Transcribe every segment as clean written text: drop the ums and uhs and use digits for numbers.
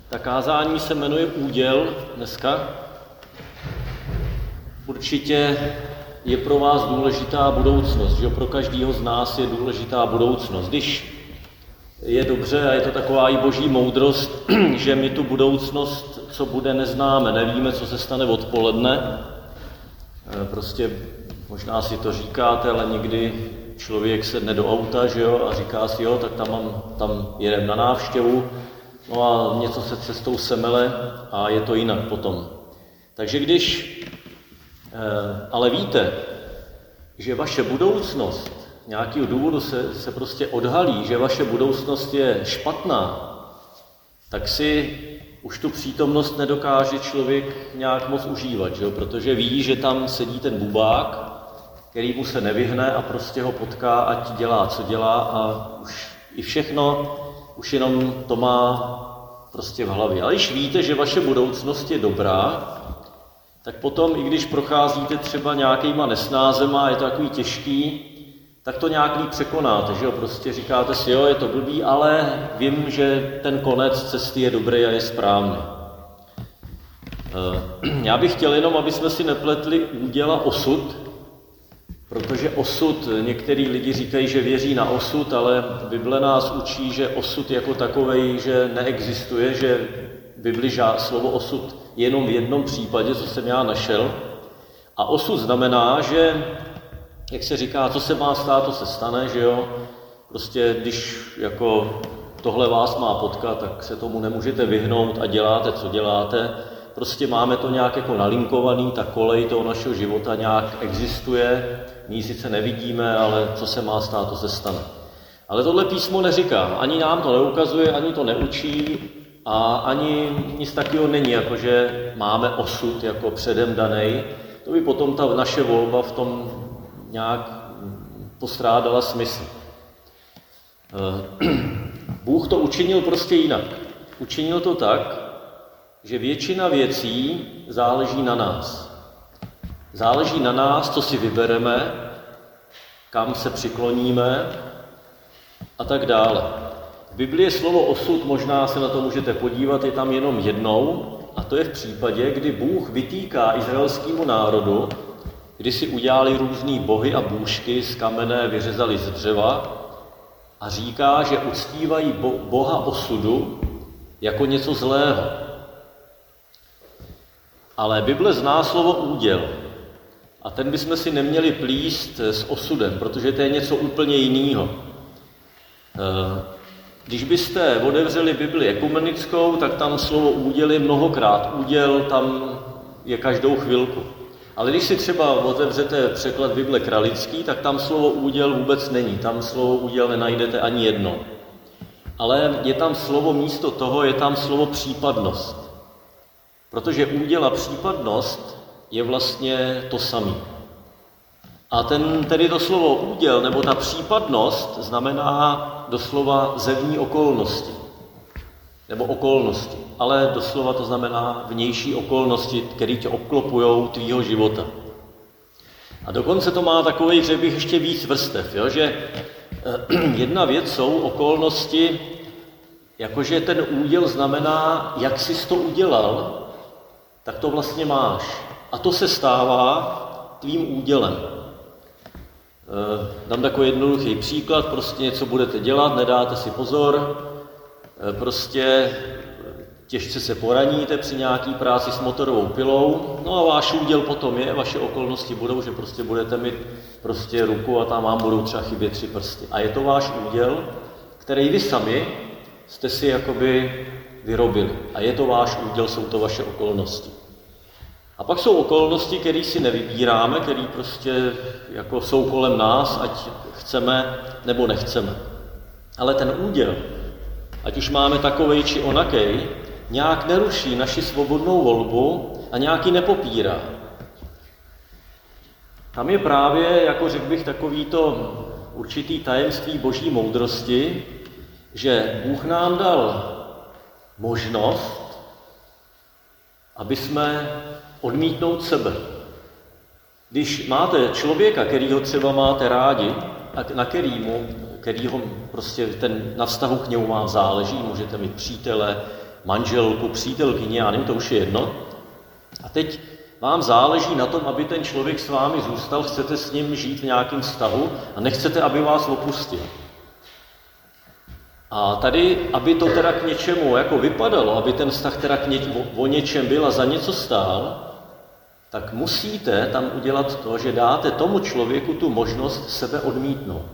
Ta kázání se jmenuje Úděl dneska. Určitě je pro vás důležitá budoucnost, že pro každého z nás je důležitá budoucnost. Když je dobře a je to taková i boží moudrost, že my tu budoucnost, co bude, neznáme, nevíme, co se stane odpoledne. Prostě možná si to říkáte, ale někdy člověk sedne do auta, že jo, a říká si, jo, tak tam jedem na návštěvu, no a něco se cestou semele a je to jinak potom. Takže když ale víte, že vaše budoucnost nějakého důvodu se prostě odhalí, že vaše budoucnost je špatná, tak si už tu přítomnost nedokáže člověk nějak moc užívat, že jo? Protože ví, že tam sedí ten bubák, který mu se nevyhne a prostě ho potká, ať dělá, co dělá a už i všechno, už jenom to má prostě v hlavě. Ale když víte, že vaše budoucnost je dobrá, tak potom, i když procházíte třeba nějakýma nesnázema, je to takový těžký, tak to nějak líp překonáte, že jo? Prostě říkáte si, jo, je to blbý, ale vím, že ten konec cesty je dobrý a je správný. Já bych chtěl jenom, aby jsme si nepletli úděl a osud, protože osud, některý lidi říkají, že věří na osud, ale Bible nás učí, že osud jako takovej, že neexistuje, že v Bibli slovo osud je jenom v jednom případě, co jsem já našel. A osud znamená, že, jak se říká, co se má stát, to se stane, že jo. Prostě když jako tohle vás má potkat, tak se tomu nemůžete vyhnout a děláte, co děláte. Prostě máme to nějak jako nalinkovaný, ta kolej toho našeho života nějak existuje, my ji sice nevidíme, ale co se má stát, to se stane. Ale tohle písmo neříká, ani nám to neukazuje, ani to neučí a ani nic takového není, jakože máme osud jako předem danej. To by potom ta naše volba v tom nějak postrádala smysl. Bůh to učinil prostě jinak. Učinil to tak, že většina věcí záleží na nás. Záleží na nás, co si vybereme, kam se přikloníme a tak dále. V Biblii je slovo osud, možná se na to můžete podívat, je tam jenom jednou, a to je v případě, kdy Bůh vytýká izraelskému národu, kdy si udělali různý bohy a bůžky z kamene, vyřezali z dřeva a říká, že uctívají Boha osudu jako něco zlého. Ale Bible zná slovo úděl a ten bychom si neměli plíst s osudem, protože to je něco úplně jiného. Když byste otevřeli Bibli ekumenickou, tak tam slovo úděl je mnohokrát. Úděl tam je každou chvilku. Ale když si třeba otevřete překlad Bible kralický, tak tam slovo úděl vůbec není. Tam slovo úděl nenajdete ani jedno. Ale je tam slovo místo toho, je tam slovo případnost. Protože úděl a případnost je vlastně to samé. A tedy to slovo úděl, nebo ta případnost, znamená doslova zevní okolnosti. Nebo okolnosti. Ale doslova to znamená vnější okolnosti, které tě obklopujou tvýho života. A dokonce to má takový, řekl bych, ještě víc vrstev, jo? Že jedna věc jsou okolnosti, jakože ten úděl znamená, jak jsi to udělal, tak to vlastně máš. A to se stává tvým údělem. Dám takový jednoduchý příklad, prostě něco budete dělat, nedáte si pozor, prostě těžce se poraníte při nějaký práci s motorovou pilou, no a váš úděl potom je, vaše okolnosti budou, že prostě budete mít prostě ruku a tam vám budou třeba chybět 3 prsty. A je to váš úděl, který vy sami jste si jakoby vyrobili. A je to váš úděl, jsou to vaše okolnosti. A pak jsou okolnosti, které si nevybíráme, které prostě jako jsou kolem nás, ať chceme nebo nechceme. Ale ten úděl, ať už máme takovej či onakej, nějak neruší naši svobodnou volbu a nějak ji nepopírá. Tam je právě, jako řekl bych, takovýto určitý tajemství boží moudrosti, že Bůh nám dal možnost, aby jsme odmítnout sebe. Když máte člověka, kterýho třeba máte rádi a na kterýho prostě na vztahu k němu vám záleží, můžete mít přítele, manželku, přítelkyni, já nevím, to už je jedno. A teď vám záleží na tom, aby ten člověk s vámi zůstal, chcete s ním žít v nějakém vztahu a nechcete, aby vás opustil. A tady, aby to teda k něčemu jako vypadalo, aby ten vztah teda o něčem byl a za něco stál, tak musíte tam udělat to, že dáte tomu člověku tu možnost sebe odmítnout.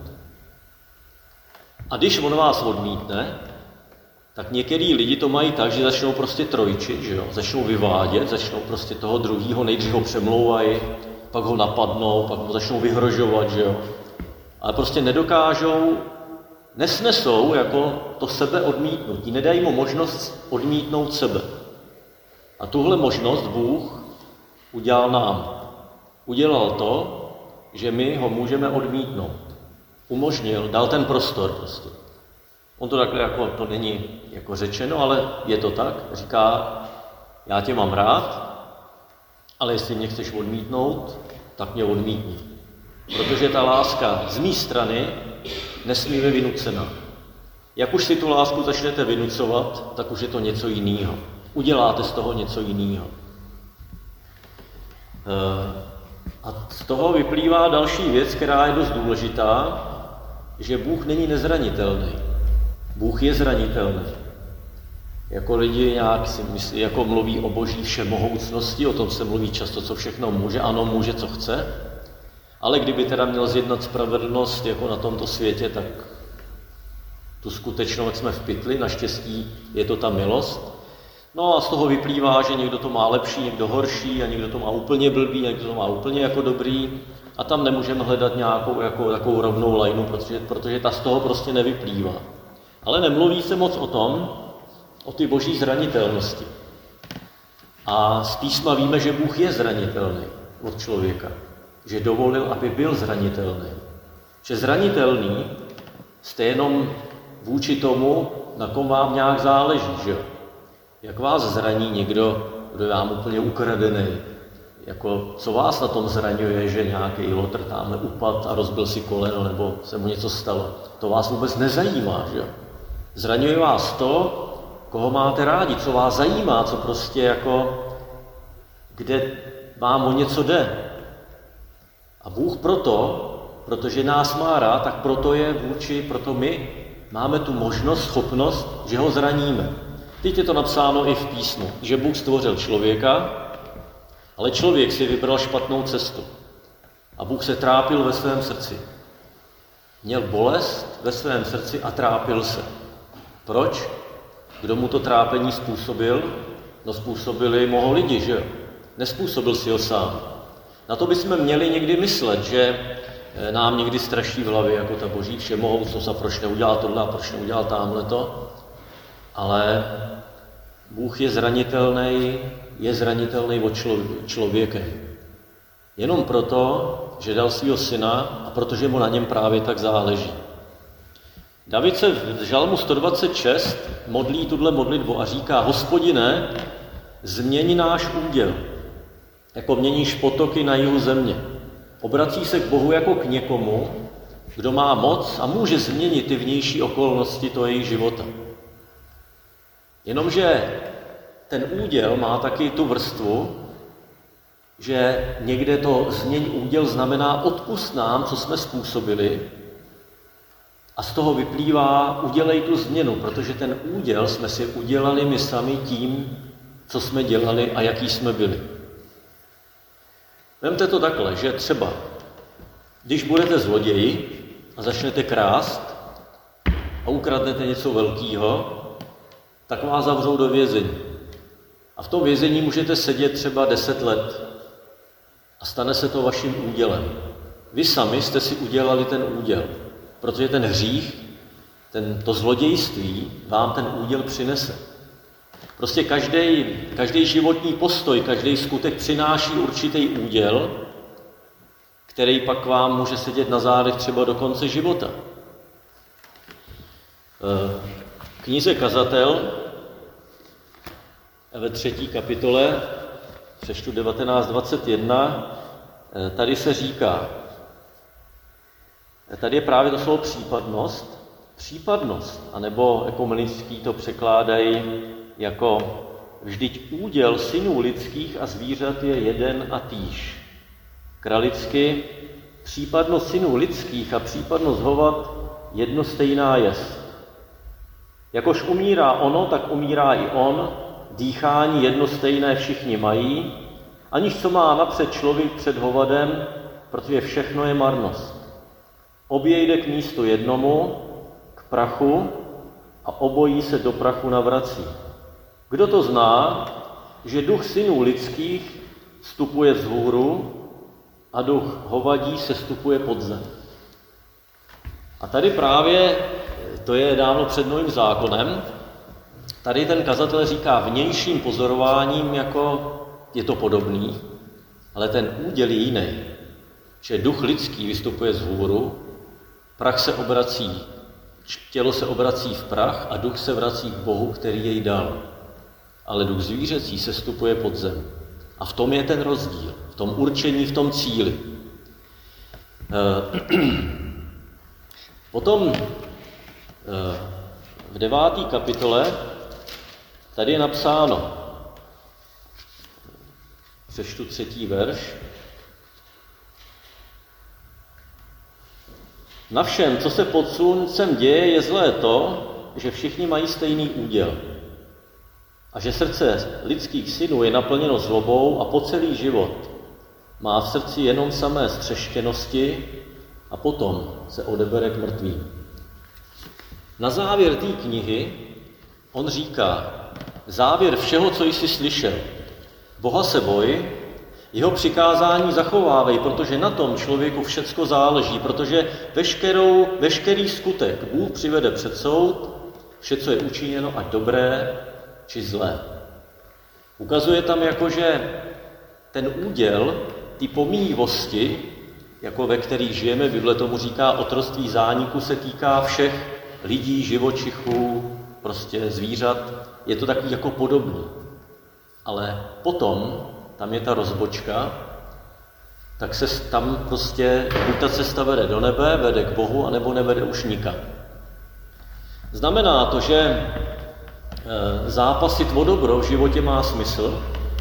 A když on vás odmítne, tak některý lidi to mají tak, že začnou prostě trojčit, že jo? Začnou vyvádět, začnou prostě toho druhýho, nejdřív ho přemlouvají, pak ho napadnou, pak ho začnou vyhrožovat, že jo? Ale prostě nedokážou, nesnesou jako to sebe odmítnutí, nedají mu možnost odmítnout sebe. A tuhle možnost Bůh udělal nám. Udělal to, že my ho můžeme odmítnout. Umožnil, dal ten prostor prostě. On to takhle jako, to není jako řečeno, ale je to tak. Říká, já tě mám rád, ale jestli mě chceš odmítnout, tak mě odmítni. Protože ta láska z mé strany nesmí být vynucena. Jak už si tu lásku začnete vynucovat, tak už je to něco jiného. Uděláte z toho něco jiného. A z toho vyplývá další věc, která je dost důležitá, že Bůh není nezranitelný. Bůh je zranitelný. Jako lidi nějak si myslí, jako mluví o boží všemohoucnosti, o tom se mluví často, co všechno může, ano, může, co chce, ale kdyby teda měl zjednat spravedlnost jako na tomto světě, tak tu skutečnost jsme v pytli, naštěstí je to ta milost. No a z toho vyplývá, že někdo to má lepší, někdo horší a někdo to má úplně blbý, a někdo to má úplně jako dobrý a tam nemůžeme hledat nějakou jako takovou rovnou lajnu, protože ta z toho prostě nevyplývá. Ale nemluví se moc o tom, o ty boží zranitelnosti. A z písma víme, že Bůh je zranitelný od člověka. Že dovolil, aby byl zranitelný. Že zranitelný jste jenom vůči tomu, na kom vám nějak záleží, že? Jak vás zraní někdo, kdo je vám úplně ukradený? Jako, co vás na tom zraňuje, že nějaký lotr tamhle upad a rozbil si koleno, nebo se mu něco stalo? To vás vůbec nezajímá, že? Zraňuje vás to, koho máte rádi, co vás zajímá, co prostě jako, kde vám o něco jde. A Bůh protože nás má rád, tak proto my máme tu možnost, schopnost, že ho zraníme. Teď je to napsáno i v písmu, že Bůh stvořil člověka, ale člověk si vybral špatnou cestu. A Bůh se trápil ve svém srdci. Měl bolest ve svém srdci a trápil se. Proč? Kdo mu to trápení způsobil? No způsobili mu ho lidi, že jo? Nespůsobil si ho sám. Na to bychom měli někdy myslet, že nám někdy straší v hlavě, jako ta boží všemohoucnost a proč neudělal tohle a proč neudělal támhleto. Ale Bůh je zranitelný od člověkem. Jenom proto, že dal svého syna a protože mu na něm právě tak záleží. David se v Žalmu 126 modlí tuhle modlitbu a říká: Hospodine, změň náš úděl, jako měníš potoky na jihu země. Obrací se k Bohu jako k někomu, kdo má moc a může změnit ty vnější okolnosti toho jejich života. Jenomže ten úděl má taky tu vrstvu, že někde to změň úděl znamená odpusť nám, co jsme způsobili, a z toho vyplývá udělej tu změnu, protože ten úděl jsme si udělali my sami tím, co jsme dělali a jaký jsme byli. Vemte to takhle, že třeba, když budete zloději a začnete krást a ukradnete něco velkého, tak vás zavřou do vězení. A v tom vězení můžete sedět třeba 10 let a stane se to vaším údělem. Vy sami jste si udělali ten úděl, protože ten hřích, to zlodějství vám ten úděl přinese. Prostě každý životní postoj, každý skutek přináší určitý úděl, který pak vám může sedět na zádech třeba do konce života. V knize Kazatel ve 3. kapitole, přečtu 19:21, tady se říká, tady je právě to slovo případnost, anebo ekumenický to překládají jako vždyť úděl synů lidských a zvířat je jeden a týž. Kralicky, případnost synů lidských a případnost hovat jedno stejná jest. Jakož umírá ono, tak umírá i on, dýchání jedno stejné všichni mají, aniž co má napřed člověk před hovadem, protože všechno je marnost. Obě jde k místu jednomu, k prachu, a obojí se do prachu navrací. Kdo to zná, že duch synů lidských vstupuje vzhůru a duch hovadí se vstupuje pod zem. A tady právě, to je dáno před Novým zákonem, tady ten kazatel říká vnějším pozorováním, jako je to podobný, ale ten úděl je jiný. Že duch lidský vystupuje vzhůru, prach se obrací, tělo se obrací v prach a duch se vrací k Bohu, který jej dal. Ale duch zvířecí se vstupuje pod zem. A v tom je ten rozdíl, v tom určení, v tom cíli. Potom v 9. kapitole tady je napsáno, přečtu 3. verš. Na všem, co se pod sluncem děje, je zlé to, že všichni mají stejný úděl. A že srdce lidských synů je naplněno zlobou a po celý život má v srdci jenom samé střeštěnosti a potom se odebere k mrtvým. Na závěr té knihy on říká, závěr všeho, co jsi slyšel. Boha se boj, jeho přikázání zachovávej, protože na tom člověku všecko záleží, protože veškerý skutek Bůh přivede před soud, vše, co je učiněno, ať dobré, či zlé. Ukazuje tam jakože ten úděl, ty pomíjivosti, jako ve kterých žijeme, Bible tomu říká otroctví zániku, se týká všech lidí, živočichů, prostě zvířat. Je to takový jako podobný. Ale potom, tam je ta rozbočka, tak se tam prostě buď ta cesta vede do nebe, vede k Bohu, anebo nevede už nikam. Znamená to, že zápasit o dobro v životě má smysl,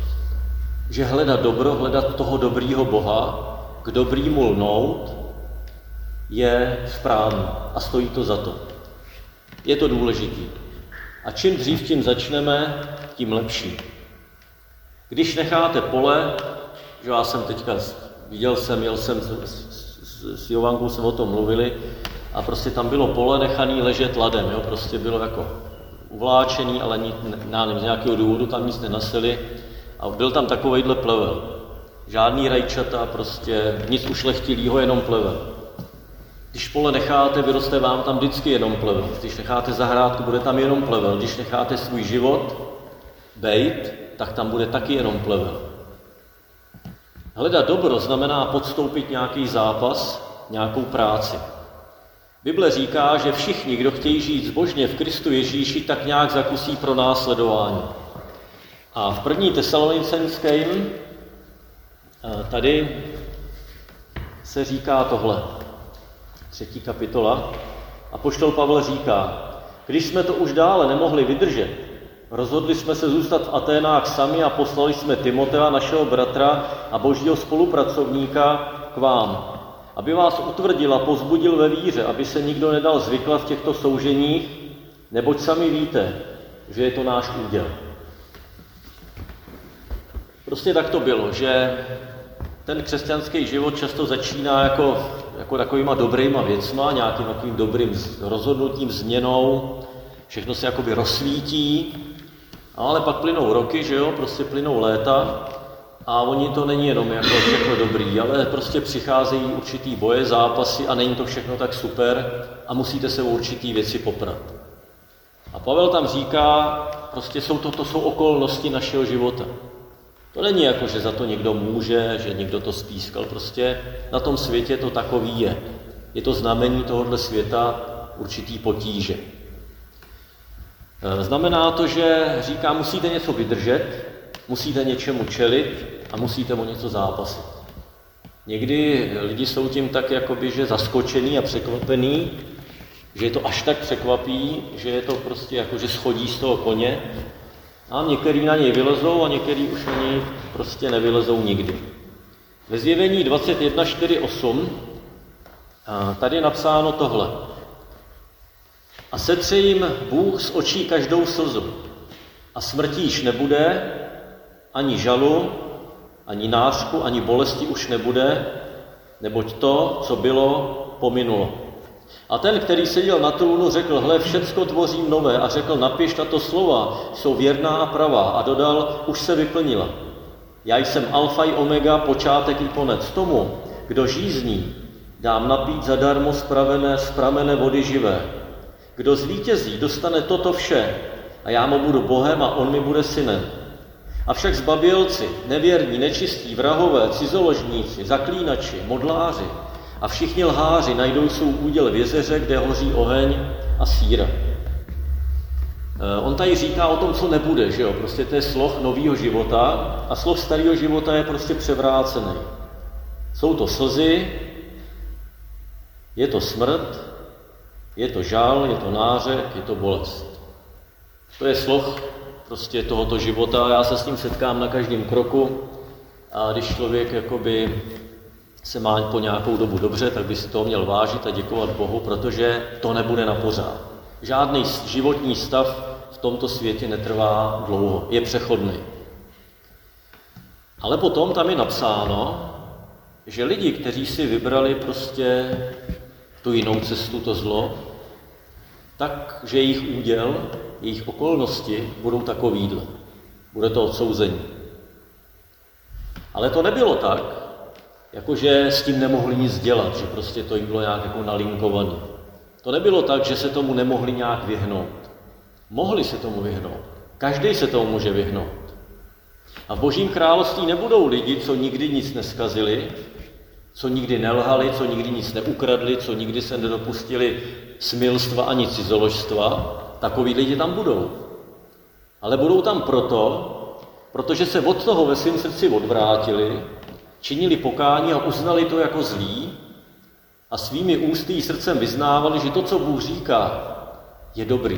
že hledat dobro, hledat toho dobrýho Boha, k dobrýmu lnout, je správný a stojí to za to. Je to důležitý. A čím dřív tím začneme, tím lepší. Když necháte pole, že já jsem teďka jel jsem s Jovankou, jsme o tom mluvili, a prostě tam bylo pole nechaný ležet ladem, jo? Prostě bylo jako uvláčený, ale z nějakého důvodu tam nic nenasili a byl tam takovejhle plevel. Žádný rajčata, prostě nic ušlechtilýho, jenom plevel. Když pole necháte, vyroste vám tam vždycky jenom plevel. Když necháte zahrádku, bude tam jenom plevel. Když necháte svůj život bejt, tak tam bude taky jenom plevel. Hledat dobro znamená podstoupit nějaký zápas, nějakou práci. Bible říká, že všichni, kdo chtějí žít zbožně v Kristu Ježíši, tak nějak zakusí pro následování. A v 1. Tesalonicenském tady se říká tohle. 3. kapitola. Apoštol Pavel říká, když jsme to už dále nemohli vydržet, rozhodli jsme se zůstat v Aténách sami a poslali jsme Timotea, našeho bratra a božího spolupracovníka, k vám, aby vás utvrdil a povzbudil ve víře, aby se nikdo nedal zvyklat v těchto souženích, neboť sami víte, že je to náš úděl. Prostě tak to bylo, že ten křesťanský život často začíná jako takovýma dobrýma věcma, nějakým takovým dobrým rozhodnutím, změnou, všechno se jakoby rozsvítí, ale pak plynou roky, že jo, prostě plynou léta a oni to není jenom jako všechno dobrý, ale prostě přicházejí určitý boje, zápasy a není to všechno tak super a musíte se o určitý věci poprat. A Pavel tam říká, prostě to jsou okolnosti našeho života. To není jako, že za to někdo může, že někdo to spískal, prostě na tom světě to takový je. Je to znamení tohohle světa určitý potíže. Znamená to, že říká, musíte něco vydržet, musíte něčemu čelit a musíte o něco zápasit. Někdy lidi jsou tím tak jakoby, že zaskočený a překvapený, že je to až tak překvapí, že je to prostě jako, že schodí z toho koně A některý na něj vylezou a některý už na něj prostě nevylezou nikdy. Ve Zjevení 21.4.8 tady je napsáno tohle. A setře jim Bůh z očí každou slzu. A smrti již nebude, ani žalu, ani nářku, ani bolesti už nebude, neboť to, co bylo, pominulo. A ten, který seděl na trůnu, řekl, hle, všecko tvořím nové, a řekl, napiš tato slova, jsou věrná a pravá, a dodal, už se vyplnila. Já jsem alfa i omega, počátek i konec. Tomu, kdo žízní, dám napít zadarmo z pramene vody živé. Kdo zvítězí, dostane toto vše, a já mu budu Bohem a on mi bude synem. Avšak zbabělci, nevěrní, nečistí, vrahové, cizoložníci, zaklínači, modláři a všichni lháři najdou svou úděl v jezeře, kde hoří oheň a síra. On tady říká o tom, co nebude, že jo? Prostě to je sloh nového života a sloh starého života je prostě převrácený. Jsou to slzy, je to smrt, je to žal, je to nářek, je to bolest. To je sloh prostě tohoto života. Já se s ním setkám na každém kroku a když člověk jakoby se má po nějakou dobu dobře, tak by si toho měl vážit a děkovat Bohu, protože to nebude na pořád. Žádný životní stav v tomto světě netrvá dlouho, je přechodný. Ale potom tam je napsáno, že lidi, kteří si vybrali prostě tu jinou cestu, to zlo, takže jejich úděl, jejich okolnosti budou takovýhle. Bude to odsouzení. Ale to nebylo tak, jakože s tím nemohli nic dělat, že prostě to jim bylo nějak jako nalinkované. To nebylo tak, že se tomu nemohli nějak vyhnout. Mohli se tomu vyhnout. Každý se tomu může vyhnout. A v Božím království nebudou lidi, co nikdy nic neskazili, co nikdy nelhali, co nikdy nic neukradli, co nikdy se nedopustili smilstva ani cizoložstva. Takoví lidi tam budou. Ale budou tam protože se od toho ve svém srdci odvrátili, činili pokání a uznali to jako zlý a svými ústy i srdcem vyznávali, že to, co Bůh říká, je dobrý.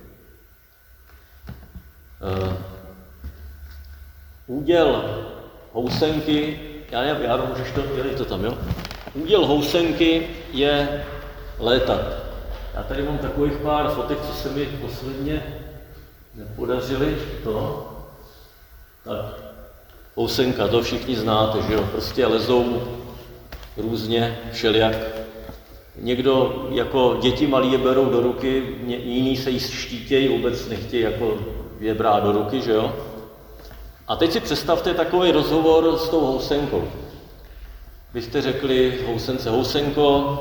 Úděl housenky, já můžeš to, je to tam, jo? Úděl housenky je létat. Já tady mám takových pár fotek, co se mi posledně nepodařily. To. Tak. Housenka, to všichni znáte, že jo? Prostě lezou různě, všelijak. Někdo jako děti malí je berou do ruky, jiní se jí štítějí, vůbec nechtějí jako je brát do ruky, že jo? A teď si představte takový rozhovor s tou housenkou. Vy jste řekli housence, housenko,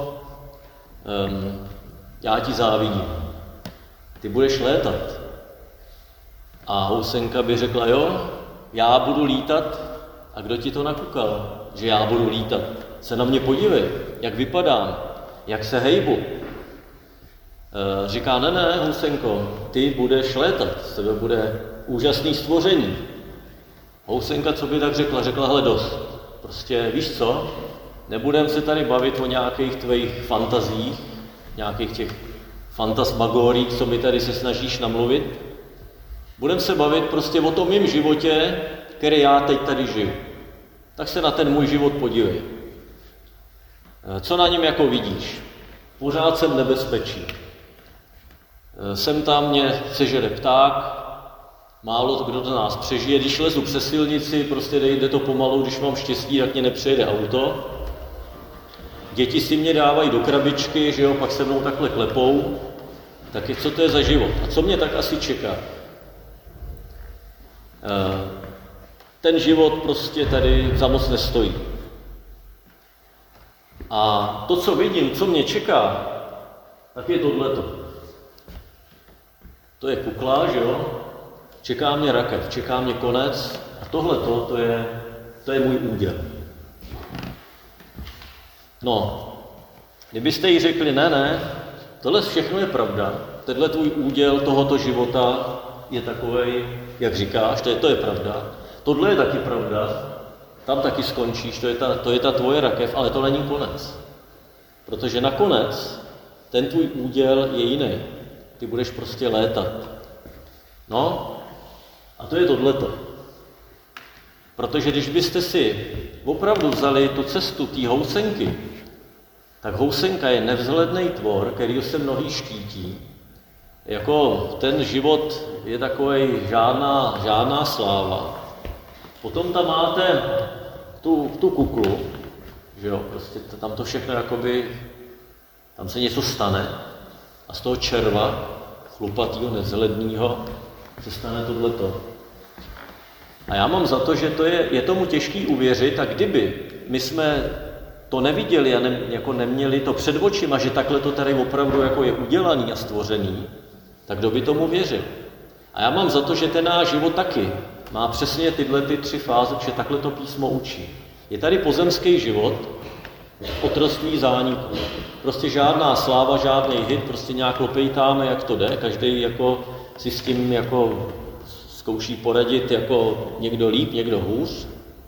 já ti závidím. Ty budeš létat. A housenka by řekla, jo, já budu lítat. A kdo ti to nakukal, že já budu lítat? Se na mě podívej, jak vypadám, jak se hejbu. Říká, ne, housenko, ty budeš létat, z tebe bude úžasný stvoření. Housenka, co by tak řekla? Řekla, hele, dost. Prostě, víš co, nebudeme se tady bavit o nějakých tvých fantazích, nějakých těch fantasmagorií, co mi tady se snažíš namluvit. Budeme se bavit prostě o tom mým životě, který já teď tady žiju. Tak se na ten můj život podívej. Co na něm jako vidíš? Pořád jsem v nebezpečí. Sem tam mě sežere pták, málo kdo z nás přežije. Když lezu přes silnici, prostě jde to pomalu, když mám štěstí, tak mě nepřejede auto. Děti si mě dávají do krabičky, že jo, pak se mnou takhle klepou. Tak co to je za život? A co mě tak asi čeká? Ten život prostě tady za moc nestojí. A to, co vidím, co mě čeká, tak je tohleto. To je kukla, že jo? Čeká mě rakev, čeká mě konec a tohleto, to je můj úděl. No, kdybyste jí řekli, ne, tohle všechno je pravda, tenhle tvůj úděl tohoto života je takovej, jak říkáš, to je pravda, tohle je taky pravda, tam taky skončíš, to je ta tvoje rakev, ale to není konec. Protože nakonec ten tvůj úděl je jiný. Ty budeš prostě létat. No, A to je tohleto. Protože když byste si opravdu vzali tu cestu té housenky, tak housenka je nevzhledný tvor, který se mnohý štítí. Jako ten život je takovej žádná sláva. Potom tam máte tu kuklu, že jo, prostě tam to všechno jakoby, tam se něco stane a z toho červa, chlupatýho, nevzhlednýho, se stane tohleto. A já mám za to, že je tomu těžký uvěřit, a kdyby my jsme to neviděli a jako neměli to před očima, že takhle to tady opravdu jako je udělaný a stvořený, tak kdo by tomu věřil? A já mám za to, že ten náš život taky má přesně tyhle 3 fáze, že takhle to písmo učí. Je tady pozemský život, otroctví zániku. Prostě žádná sláva, žádný hit, prostě nějak lopejtáme, jak to jde, každý jako si s tím jako zkouší poradit jako někdo líp, někdo hůř.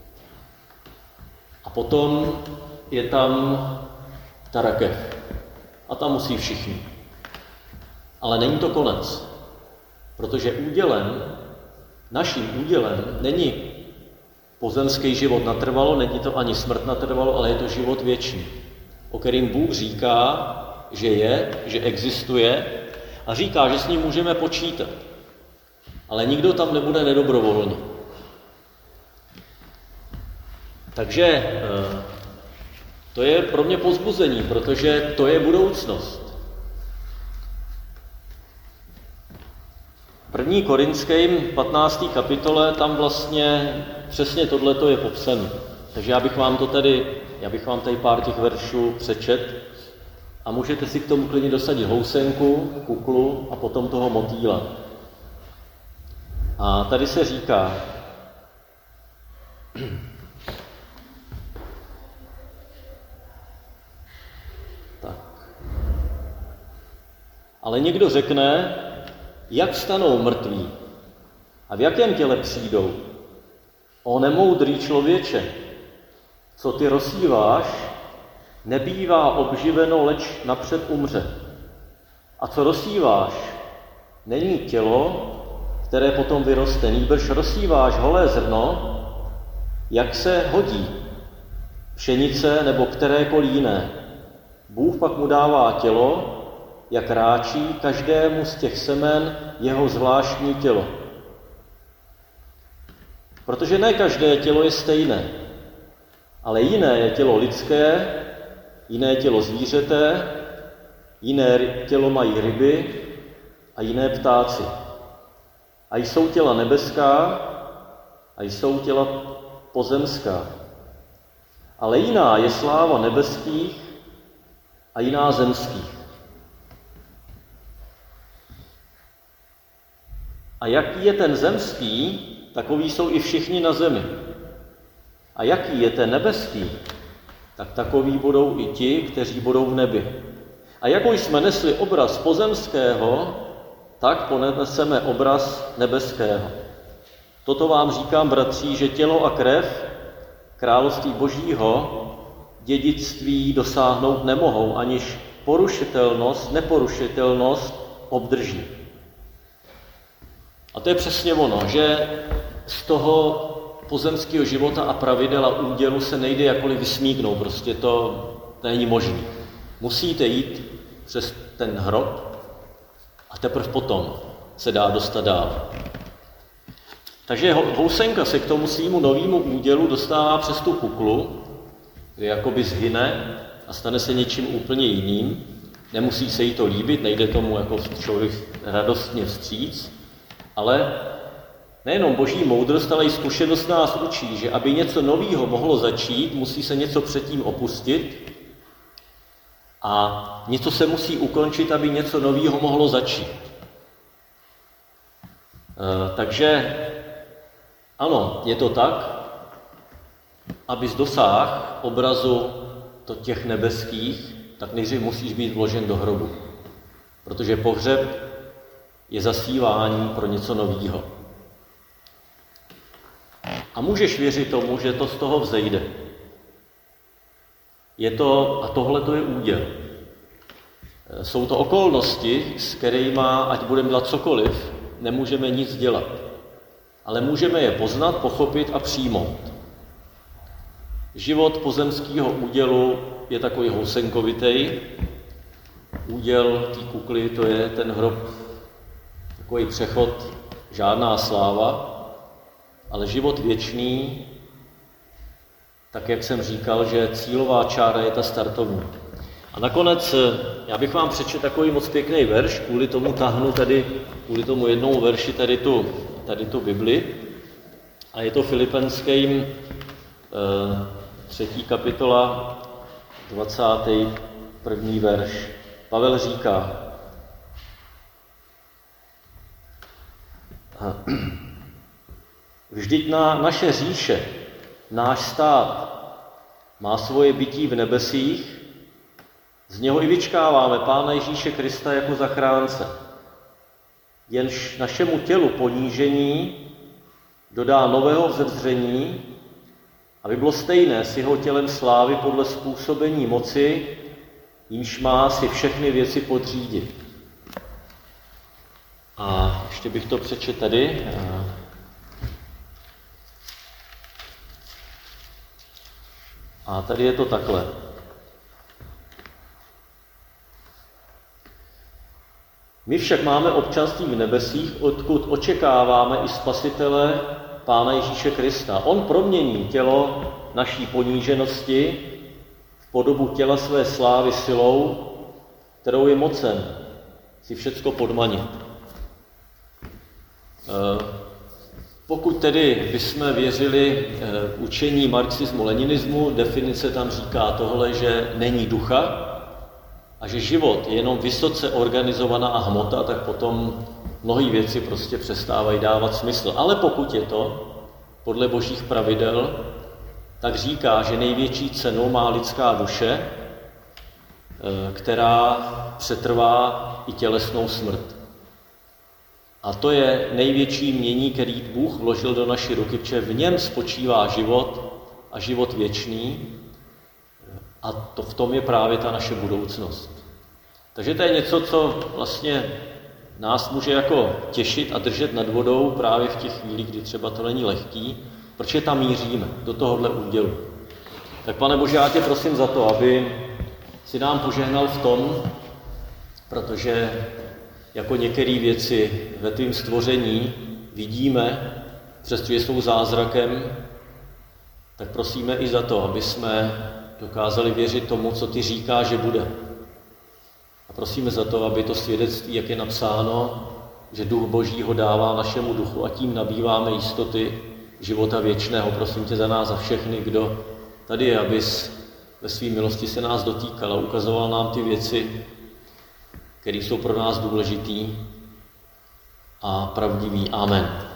A potom je tam ta rakev. A tam musí všichni. Ale není to konec. Protože naším údělem není pozemský život natrvalo, není to ani smrt natrvalo, ale je to život věčný, o kterým Bůh říká, že je, že existuje a říká, že s ním můžeme počítat. Ale nikdo tam nebude nedobrovolný. Takže to je pro mě povzbuzení, protože to je budoucnost. 1. Korinským 15. kapitole, tam vlastně přesně tohleto je popsané. Takže já bych vám tady pár těch veršů přečet a můžete si k tomu klidně dosadit housenku, kuklu a potom toho motýla. A tady se říká, tak. Ale někdo řekne, jak vstanou mrtví a v jakém těle přijdou? O nemoudrý člověče, co ty rozsíváš, nebývá obživeno, leč napřed umře. A co rozsíváš, není tělo, které potom vyroste, nýbrž rozsíváš holé zrno, jak se hodí, pšenice nebo kterékoliv jiné. Bůh pak mu dává tělo, jak ráčí každému z těch semen jeho zvláštní tělo. Protože ne každé tělo je stejné, ale jiné je tělo lidské, jiné tělo zvířete, jiné tělo mají ryby a jiné ptáci. A jsou těla nebeská a jsou těla pozemská. Ale jiná je sláva nebeských a jiná zemských. A jaký je ten zemský, takový jsou i všichni na zemi. A jaký je ten nebeský, tak takoví budou i ti, kteří budou v nebi. A jakou jsme nesli obraz pozemského, tak poneseme obraz nebeského. Toto vám říkám, bratři, že tělo a krev království Božího dědictví dosáhnout nemohou, aniž neporušitelnost obdrží. A to je přesně ono, že z toho pozemského života a pravidel a údělu se nejde jakkoliv vysmíknout, prostě to není možné. Musíte jít přes ten hrob a teprve potom se dá dostat dál. Takže housenka se k tomu svýmu novému údělu dostává přes tu kuklu, kde jakoby zhyne a stane se něčím úplně jiným. Nemusí se jí to líbit, nejde tomu jako člověk radostně vstříc, ale nejenom boží moudrost, ale i zkušenost nás učí, že aby něco nového mohlo začít, musí se něco předtím opustit a něco se musí ukončit, aby něco nového mohlo začít. Takže ano, je to tak, abys dosáhl obrazu těch nebeských, tak nejdřív musíš být vložen do hrobu. Protože pohřeb je zasívání pro něco nového. A můžeš věřit tomu, že to z toho vzejde. A tohle to je úděl. Jsou to okolnosti, s kterými, ať budeme dělat cokoliv, nemůžeme nic dělat. ale můžeme je poznat, pochopit a přijmout. Život pozemského údělu je takový housenkovitej. Úděl té kukly, to je ten hrob, takový přechod, žádná sláva, ale život věčný, tak jak jsem říkal, že cílová čára je ta startovní. A nakonec, já bych vám přečetl takový moc pěkný verš, kvůli tomu tahnu tady, kvůli tomu jednou verši tady tu Bibli. A je to Filipenským 3. kapitola, 21. verš. Pavel říká, vždyť naše říše, náš stát má svoje bytí v nebesích, z něho i vyčkáváme Pána Ježíše Krista jako zachránce. Jenž našemu tělu ponížení dodá nového vzezření, aby bylo stejné s jeho tělem slávy podle způsobení moci, jímž má si všechny věci podřídit. A ještě bych to přečetl tady. A tady je to takhle. My však máme občanství v nebesích, odkud očekáváme i Spasitele Pána Ježíše Krista. On promění tělo naší poníženosti v podobu těla své slávy silou, kterou je mocen si všecko podmanit. Pokud tedy bychom věřili učení marxismu-leninismu, definice tam říká tohle, že není ducha a že život je jenom vysoce organizovaná hmota, tak potom mnohé věci prostě přestávají dávat smysl. Ale pokud je to podle božích pravidel, tak říká, že největší cenu má lidská duše, která přetrvá i tělesnou smrt. A to je největší mění, který Bůh vložil do naší ruky, protože v něm spočívá život a život věčný a v tom je právě ta naše budoucnost. Takže to je něco, co vlastně nás může jako těšit a držet nad vodou právě v těch chvílích, kdy třeba to není lehký, protože tam míříme do tohohle údělu. Tak Pane Bože, já tě prosím za to, aby si nám požehnal v tom, protože jako některé věci ve tvým stvoření vidíme, přestože jsou zázrakem, tak prosíme i za to, aby jsme dokázali věřit tomu, co ty říká, že bude. A prosíme za to, aby to svědectví, jak je napsáno, že Duch Boží ho dává našemu duchu a tím nabýváme jistoty života věčného. Prosím tě za nás, za všechny, kdo tady je, abys ve své milosti se nás dotýkal a ukazoval nám ty věci, které jsou pro nás důležitý a pravdivý. Amen.